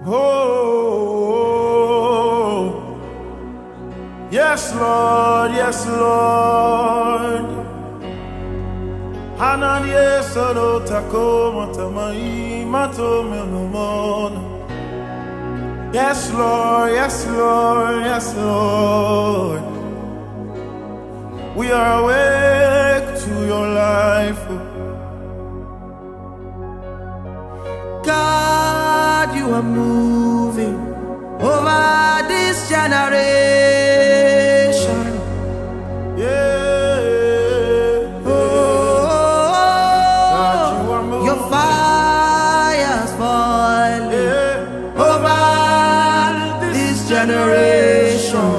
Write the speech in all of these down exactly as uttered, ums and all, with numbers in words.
Oh, yes, Lord, yes, Lord. Hanan yesalo takoma tamai mato melomon. Yes, Lord, yes, Lord, yes, Lord. We are awake to your life. God, you are moving over this generation. Yeah. Oh, God, you are moving. your fire's falling Yeah. over this generation.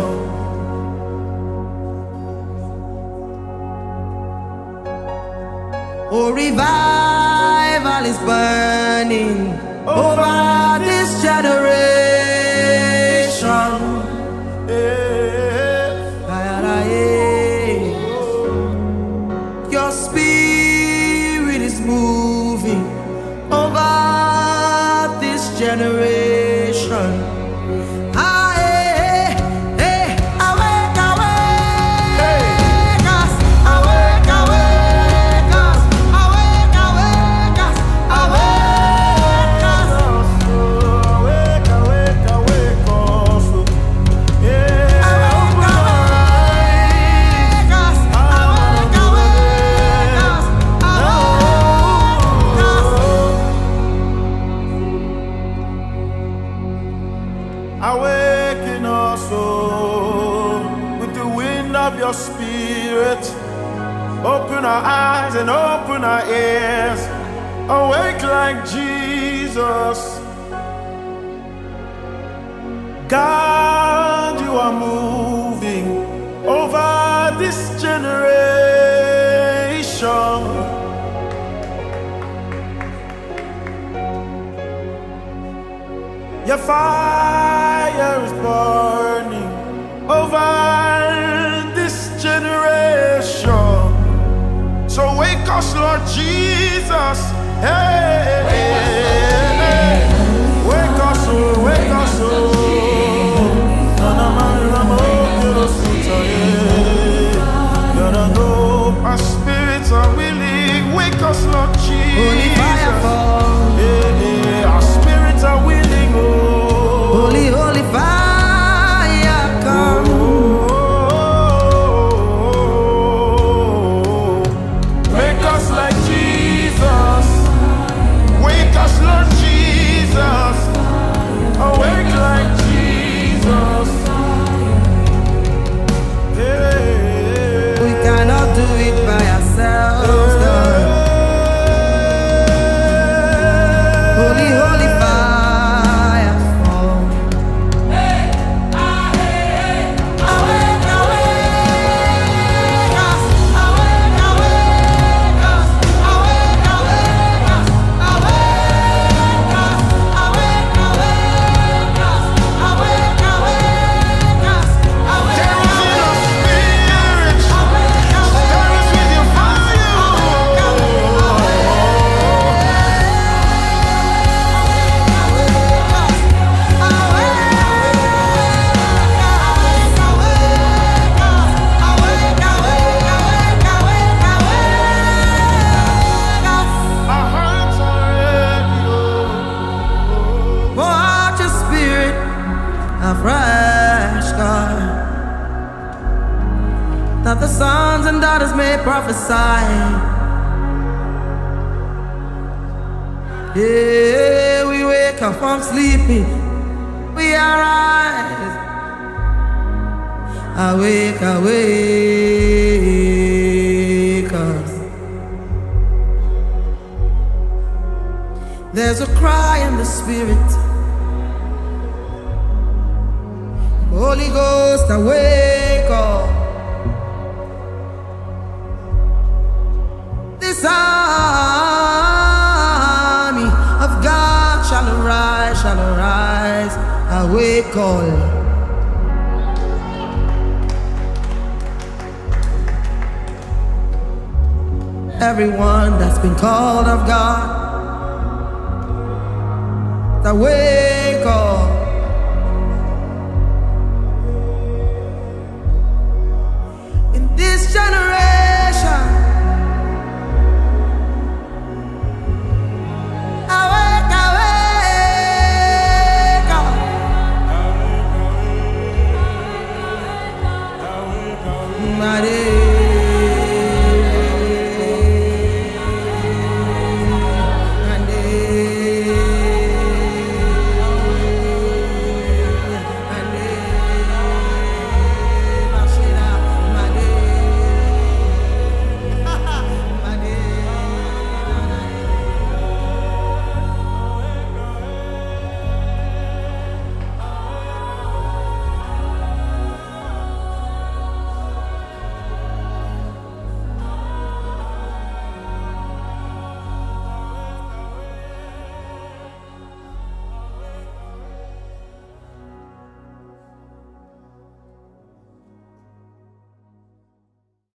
Oh, revival is burning over this generation. Yeah. Your spirit is moving over this generation. Ah, eh, eh, awake, awake us, awake, awake us, awake, awake us, awake us. Awake, awake, awake us. Yeah. Awake, awake us, awake, awake us, awake us. Awaken us, oh, with the wind of your spirit. Open our eyes and open our ears. Awake like Jesus. God, you are moving over this generation. Your fire is burning over this generation. So wake us, Lord Jesus. Hey, hey, hey. Wake us, oh, wake us, oh. Our spirits are willing. Wake us, Lord Jesus. Holy fire fall. Yeah, yeah. Our spirits are willing. Oh. Holy, holy fire come. Oh, make us like Jesus. Wake us, Lord Jesus. Awake like Jesus. Yeah. We cannot do it by ourselves, God. Holy, holy fire fall. Awake, awake us, awake, awake us, awake, awake us, awake us, awake, awake us, awake, awake us, awake, There is in our spirit. awake, Stir us with your fire. Our hearts are ready. Pour out your spirit afresh, God, that the sons and daughters may prophesy. Yeah, we wake up from sleeping, we arise. Awake, awake us. There's a cry in the spirit. Holy Ghost, awake up. This army of God shall arise, shall arise. Awake all. Everyone that's been called of God, awake all. generation.